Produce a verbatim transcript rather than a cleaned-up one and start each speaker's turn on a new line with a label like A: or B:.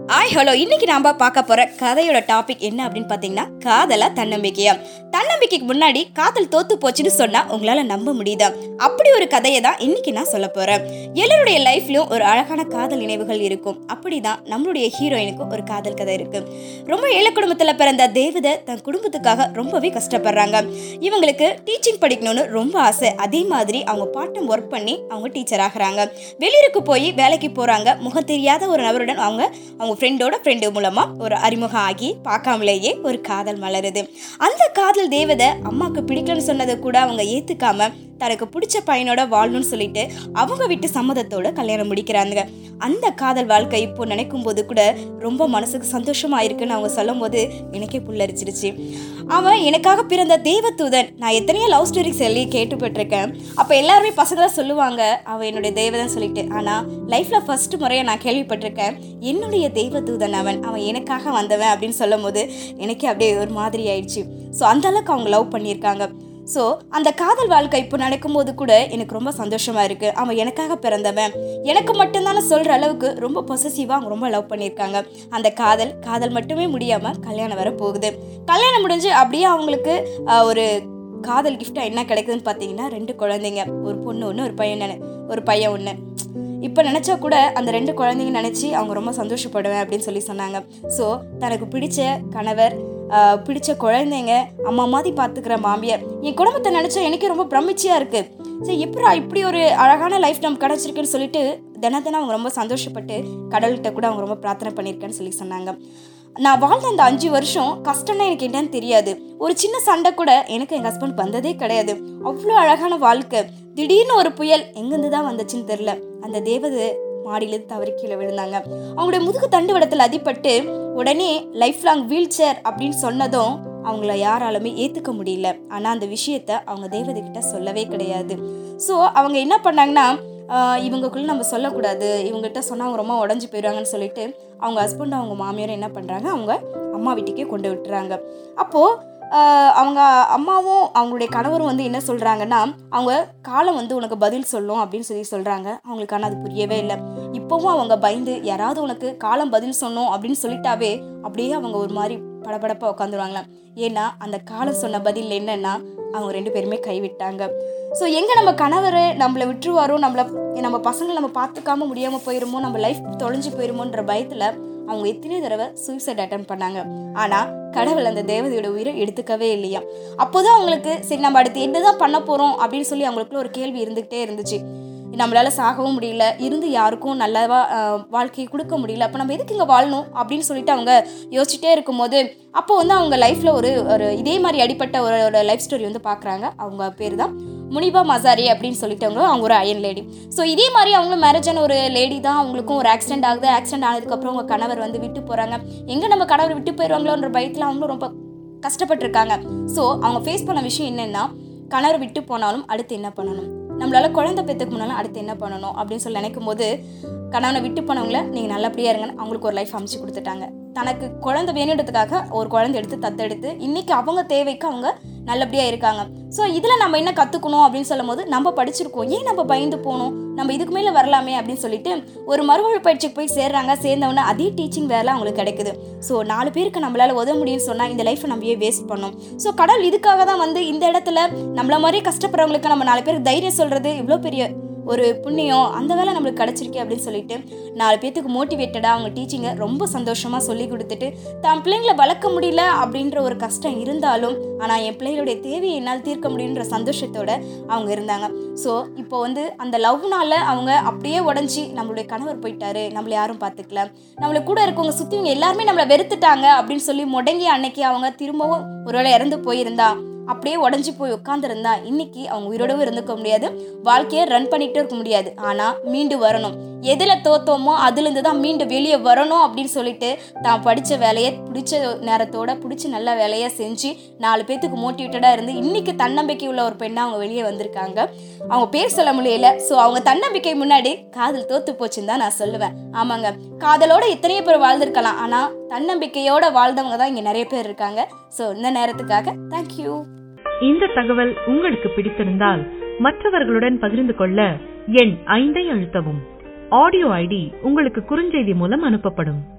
A: ஆய் ஹலோ, இன்னைக்கு நாம பார்க்க போற கதையோட டாபிக் என்ன அப்படின்னு பாத்தீங்கன்னா, காதலா தன்னம்பிக்கையா. தன்னம்பிக்கைக்கு முன்னாடி காதல் தோத்து போச்சுன்னு சொன்னா உங்களால நம்ப முடியுதா? அப்படி ஒரு கதையை தான் இன்னைக்கு நான் சொல்ல போறேன். எல்லாருடைய லைஃப்லயும் ஒரு அழகான காதல் நினைவுகள் இருக்கும். அப்படிதான் நம்மளுடைய ஹீரோயினுக்கும் ஒரு காதல் கதை இருக்கு. ரொம்ப ஏழை குடும்பத்துல பிறந்த தேவதை தன் குடும்பத்துக்காக ரொம்பவே கஷ்டப்படுறாங்க. இவங்களுக்கு டீச்சிங் படிக்கணும்னு ரொம்ப ஆசை. அதே மாதிரி அவங்க பாட்டம் ஒர்க் பண்ணி அவங்க டீச்சர் ஆகுறாங்க. வெளியூருக்கு போய் வேலைக்கு போறாங்க. முகம் தெரியாத ஒரு நபருடன் அவங்க அவங்க ஃப்ரெண்டோட ஃப்ரெண்டு மூலமா ஒரு அறிமுகம் ஆகி பார்க்காமலேயே ஒரு காதல் மலருது. அந்த காதல் தேவதை அம்மாவுக்கு பிடிக்கலன்னு சொன்னதை கூட அவங்க ஏத்துக்காம தனக்கு பிடிச்ச பையனோட வாழணும்னு சொல்லிட்டு அவங்க வீட்டு சம்மதத்தோட கல்யாணம் முடிக்கிறாங்க. அந்த காதல் வாழ்க்கை இப்போ நினைக்கும் போது கூட ரொம்ப மனசுக்கு சந்தோஷமா இருக்குன்னு அவங்க சொல்லும் போது எனக்கே புல்லரிச்சிருச்சு. அவன் எனக்காக பிறந்த தேவதூதன். நான் எத்தனையோ லவ் ஸ்டோரிஸ் சொல்லி கேட்டுப்பட்டிருக்கேன். அப்போ எல்லாருமே பசங்க தான் சொல்லுவாங்க அவன் என்னுடைய தேவதான் சொல்லிட்டு. ஆனால் லைஃப்ல ஃபர்ஸ்ட் முறையை நான் கேள்விப்பட்டிருக்கேன் என்னுடைய தேவதூதன் அவன் அவன் எனக்காக வந்தவன் அப்படின்னு சொல்லும் போது எனக்கே அப்படியே ஒரு மாதிரி ஆயிடுச்சு. ஸோ அந்த அளவுக்கு அவங்க லவ் பண்ணியிருக்காங்க. ஸோ அந்த காதல் வாழ்க்கை இப்போ நடக்கும்போது கூட எனக்கு ரொம்ப சந்தோஷமாக இருக்குது. அவன் எனக்காக பிறந்தவன் எனக்கு மட்டும்தானே சொல்கிற அளவுக்கு ரொம்ப பொசசிவாக அவங்க ரொம்ப லவ் பண்ணியிருக்காங்க. அந்த காதல் காதல் மட்டுமே முடியாமல் கல்யாணம் வர போகுது. கல்யாணம் முடிஞ்சு அப்படியே அவங்களுக்கு ஒரு காதல் கிஃப்டாக என்ன கிடைக்குதுன்னு பார்த்தீங்கன்னா, ரெண்டு குழந்தைங்க, ஒரு பொண்ணு ஒன்று ஒரு பையன் ஒரு பையன் ஒன்று. இப்போ நினச்சா கூட அந்த ரெண்டு குழந்தைங்க நினச்சி அவங்க ரொம்ப சந்தோஷப்படுவேன் அப்படின்னு சொல்லி சொன்னாங்க. ஸோ தனக்கு பிடிச்ச கணவர், பிடிச்ச குழந்தைங்க, அம்மா மாதிரி பார்த்துக்கிற மாமியார், என் குடும்பத்தை நினச்சா எனக்கு ரொம்ப பிரமிச்சியாக இருக்குது. சரி, எப்படா இப்படி ஒரு அழகான லைஃப் நம்ம கிடச்சிருக்குன்னு சொல்லிட்டு தின தினம் அவங்க ரொம்ப சந்தோஷப்பட்டு கடவுள்கிட்ட கூட அவங்க ரொம்ப பிரார்த்தனை பண்ணியிருக்கேன்னு சொல்லி சொன்னாங்க. நான் வாழ்ந்த அந்த அஞ்சு வருஷம் கஷ்டம்னா எனக்கு என்னன்னு தெரியாது. ஒரு சின்ன சண்டை கூட எனக்கு எங்கள் ஹஸ்பண்ட் வந்ததே கிடையாது. அவ்வளோ அழகான வாழ்க்கை. திடீர்னு ஒரு புயல் எங்கேருந்து தான் வந்துச்சுன்னு தெரில. அந்த தேவதை மாடியிலேருந்து தவறி கீழே விழுந்தாங்க. அவங்களுடைய முதுகு தண்டு வடத்தில் அடிபட்டு உடனே லைஃப் லாங் வீல் சேர் அப்படின்னு சொன்னதும் அவங்கள யாராலுமே ஏற்றுக்க முடியல. ஆனால் அந்த விஷயத்த அவங்க தேவதை கிட்ட சொல்லவே கிடையாது. ஸோ அவங்க என்ன பண்ணாங்கன்னா, இவங்களுக்குள்ள நம்ம சொல்லக்கூடாது, இவங்ககிட்ட சொன்னால் அவங்க ரொம்ப உடஞ்சி போயிடுவாங்கன்னு சொல்லிட்டு அவங்க ஹஸ்பண்ட் அவங்க மாமியாரும் என்ன பண்ணுறாங்க, அவங்க அம்மா வீட்டுக்கே கொண்டு விட்டுறாங்க. அப்போது அவங்க அம்மாவும் அவங்களுடைய கணவரும் வந்து என்ன சொல்கிறாங்கன்னா, அவங்க காலம் வந்து உனக்கு பதில் சொல்லும் அப்படின்னு சொல்லி சொல்கிறாங்க. அவங்களுக்கான அது புரியவே இல்லை. இப்போவும் அவங்க பயந்து யாராவது உனக்கு காலம் பதில் சொன்னோம் அப்படின்னு சொல்லிட்டாவே அப்படியே அவங்க ஒரு மாதிரி படபடப்பாக உட்காந்துருவாங்களாம். ஏன்னா அந்த காலம் சொன்ன பதில் என்னன்னா, அவங்க ரெண்டு பேருமே கைவிட்டாங்க. ஸோ எங்கே நம்ம கணவர் நம்மளை விட்டுருவாரோ, நம்மளை நம்ம பசங்களை நம்ம பார்த்துக்காம முடியாமல் போயிருமோ, நம்ம லைஃப் தொலைஞ்சு போயிருமோன்ற பயத்தில் அவங்க எத்தனையோ தடவை சூசைட் அட்டன் பண்ணாங்க. ஆனால் கடவுள் அந்த தேவதையோட உயிரை எடுத்துக்கவே இல்லையா. அப்போதான் அவங்களுக்கு சரி நம்ம அடுத்து என்னதான் பண்ண போகிறோம் அப்படின்னு சொல்லி அவங்களுக்குள்ள ஒரு கேள்வி இருந்துக்கிட்டே இருந்துச்சு. நம்மளால சாகவும் முடியல, இருந்து யாருக்கும் நல்லவா வாழ்க்கையை கொடுக்க முடியல, அப்போ நம்ம எதுக்கு இங்கே வாழணும் அப்படின்னு சொல்லிட்டு அவங்க யோசிச்சுட்டே இருக்கும்போது அப்போ வந்து அவங்க லைஃப்பில் ஒரு ஒரு இதே மாதிரி அடிப்பட்ட ஒரு லைஃப் ஸ்டோரி வந்து பார்க்குறாங்க. அவங்க பேர் தான் முனிபா மசாரி அப்படின்னு சொல்லிட்டவங்க. அவங்க ஒரு அயன் லேடி. ஸோ இதே மாதிரி அவங்களும் மேரேஜான ஒரு லேடி தான். அவங்களுக்கும் ஒரு ஆக்சிடென்ட் ஆகுது. ஆக்சிடென்ட் ஆனதுக்கப்புறம் அவங்க கணவர் வந்து விட்டு போகிறாங்க. எங்கே நம்ம கணவர் விட்டு போயிடுவாங்களோன்ற பயத்தில் அவங்களும் ரொம்ப கஷ்டப்பட்டுருக்காங்க. ஸோ அவங்க ஃபேஸ் பண்ண விஷயம் என்னென்னா, கணவர் விட்டு போனாலும் அடுத்து என்ன பண்ணணும், நம்மளால குழந்தை பெற்றுக்கு முன்னாலும் அடுத்து என்ன பண்ணணும் அப்படின்னு சொல்லி நினைக்கும் போது கணவனை விட்டு போனவங்கள நீங்கள் நல்லபடியாக இருங்கன்னு அவங்களுக்கு ஒரு லைஃப் அமைச்சு கொடுத்துட்டாங்க. தனக்கு குழந்தை வேணுன்றதுக்காக ஒரு குழந்தை எடுத்து தத்தெடுத்து இன்னைக்கு அவங்க தேவைக்கு அவங்க நல்லபடியாக இருக்காங்க. ஸோ இதில் நம்ம என்ன கற்றுக்கணும் அப்படின்னு சொல்லும் போது, நம்ம படிச்சிருக்கோம், ஏன் நம்ம பயந்து போகணும், நம்ம இதுக்கு மேலே வரலாமே அப்படின்னு சொல்லிட்டு ஒரு மறுவாழ்வு பயிற்சிக்கு போய் சேர்றாங்க. சேர்ந்தவொன்னே அதே டீச்சிங் வேலை அவங்களுக்கு கிடைக்குது. ஸோ நாலு பேருக்கு நம்மளால உதவ முடியும்னு சொன்னால் இந்த லைஃப்பை நம்ம ஏன் வேஸ்ட் பண்ணோம். ஸோ கடவுள் இதுக்காக தான் வந்து இந்த இடத்துல நம்மள மாதிரி கஷ்டப்படுறவங்களுக்கு நம்ம நாலு பேருக்கு தைரியம் சொல்கிறது இவ்வளோ பெரிய ஒரு புண்ணியம், அந்த வேலை நம்மளுக்கு கிடச்சிருக்கே அப்படின்னு சொல்லிட்டு நாலு பேர்த்துக்கு மோட்டிவேட்டடாக அவங்க டீச்சிங்கை ரொம்ப சந்தோஷமாக சொல்லி கொடுத்துட்டு தான் பிள்ளைங்களை வளர்க்க முடியல அப்படின்ற ஒரு கஷ்டம் இருந்தாலும் ஆனால் என் பிள்ளைகளுடைய தேவையை என்னால் தீர்க்க முடியுன்ற சந்தோஷத்தோடு அவங்க இருந்தாங்க. ஸோ இப்போ வந்து அந்த லவ்னால அவங்க அப்படியே உடஞ்சி நம்மளுடைய கணவர் போயிட்டாரு, நம்மளை யாரும் பார்த்துக்கல, நம்மளை கூட இருக்கவங்க சுற்றிவங்க எல்லாருமே நம்மளை வெறுத்துட்டாங்க அப்படின்னு சொல்லி முடங்கி அன்னைக்கு அவங்க திரும்பவும் ஒருவேளை இறந்து போயிருந்தா, அப்படியே உடஞ்சி போய் உட்காந்துருந்தா இன்னைக்கு அவங்க உயிரோடவும் இருந்துக்க முடியாது, வாழ்க்கையை ரன் பண்ணிகிட்டே இருக்க முடியாது. ஆனால் மீண்டு வரணும், எதில் தோத்தோமோ அதுலேருந்து தான் மீண்டு வெளியே வரணும் அப்படின்னு சொல்லிட்டு தான் படித்த வேலையை பிடிச்ச நேரத்தோட பிடிச்சி நல்ல வேலையை செஞ்சு நாலு பேர்த்துக்கு மோட்டிவேட்டடாக இருந்து இன்னைக்கு தன்னம்பிக்கை உள்ள ஒரு பெண்ணாக அவங்க வெளியே வந்திருக்காங்க. அவங்க பேர் சொல்ல முடியல. ஸோ அவங்க தன்னம்பிக்கை முன்னாடி காதல் தோத்து போச்சுன்னு தான் நான் சொல்லுவேன். ஆமாங்க, காதலோட எத்தனையோ பேர் வாழ்ந்திருக்கலாம், ஆனால் தன்னம்பிக்கையோட வாழ்ந்தவங்க தான் இங்கே நிறைய பேர் இருக்காங்க. ஸோ இந்த நேரத்துக்காக தேங்க்யூ.
B: இந்த தகவல் உங்களுக்கு பிடித்திருந்தால் மற்றவர்களுடன் பகிர்ந்து கொள்ள எண் ஐந்தை அழுத்தவும். ஆடியோ ஐடி உங்களுக்கு குறுஞ்செய்தி மூலம் அனுப்பப்படும்.